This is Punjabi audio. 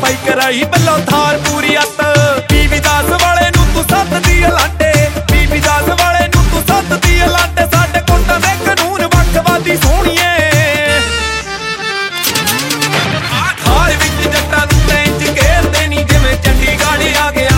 ਬਾਈ ਕਰਾਈ ਬੱਲੋਂ ਥਾਰ ਪੂਰੀ ਅੱਤ ਬੀਬੀ ਦਾਸ ਵਾਲੇ ਨੂੰ ਤੂੰ ਸੱਦਦੀ ਲਾਂਟੇ ਬੀਬੀ ਦਾਸ ਵਾਲੇ ਨੂੰ ਤੂੰ ਸੱਦਦੀ ਲਾਂਟੇ ਸਾਡੇ ਕੋਟਾਂ ਦੇ ਕਾਨੂੰਨ ਵੱਖਵਾਦੀ ਸੋਹਣੀਏ ਥਾਰ ਵਿੱਚ ਜੱਟਾਂ ਨੂੰ ਟ੍ਰੇਨ 'ਚ ਘੇਰਦੇ ਨੀ ਜਿਵੇਂ ਚੰਡੀਗੜ੍ਹ ਆ ਗਿਆ